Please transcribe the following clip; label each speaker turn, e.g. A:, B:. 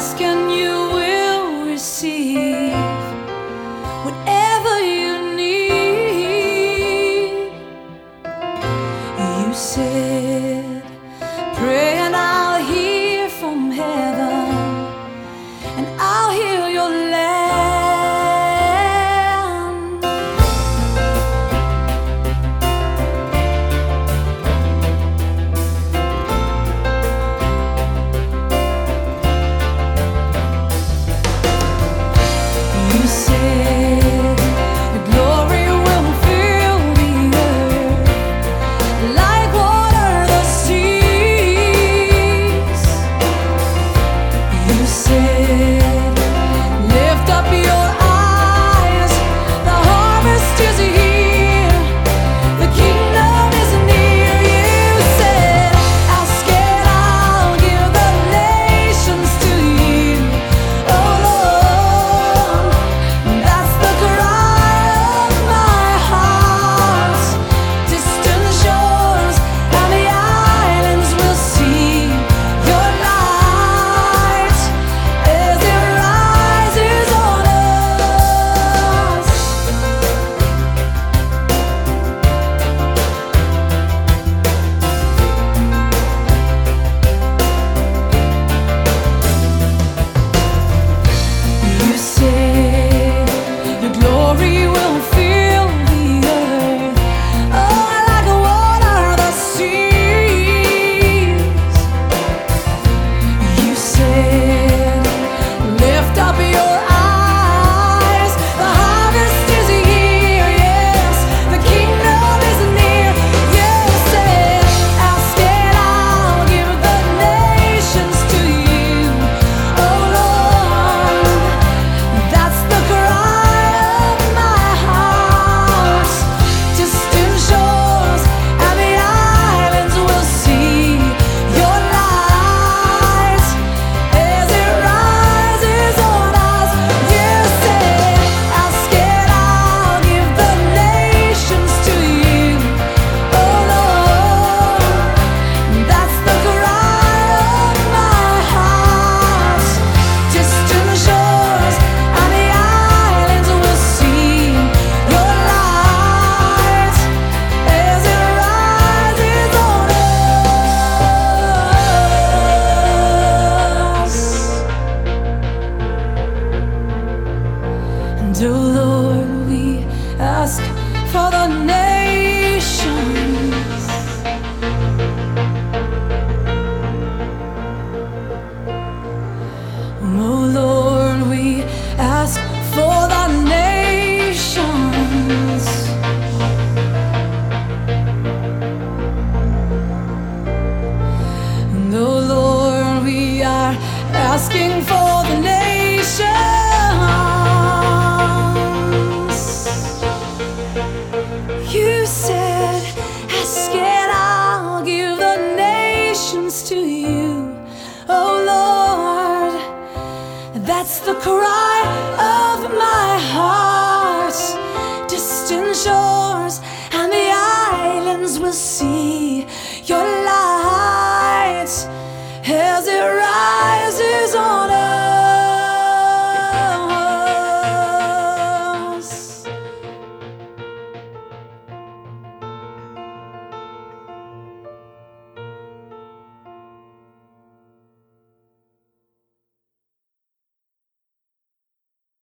A: ask and you will receive whatever you need. You said, pray and I'll hear from heaven, and I'll heal your land. You said the glory will fill the earth like water the seas. You said, lift up your eyes, the harvest is here, the kingdom is near. You said, ask and I'll give the nations to you, oh Lord. That's the cry of my heart. Distant shores and the islands will see your light as it rises on us. You said your glory will fill the earth, oh, like water the seas. You said, lift up your eyes, the harvest is here, yes, the kingdom is near. You said, ask and I'll give the nations to you, oh Lord. That's the cry of my heart. Distant shores and the islands will see your light as it rises on us. You said, ask and I'll give the nations to you, oh Lord. That's the cry of my heart. Distant shores and the islands will see your light as it rises on us. And oh Lord, we ask for the nations. Oh Lord, we ask for the nations. And oh Lord, we are asking for the nations.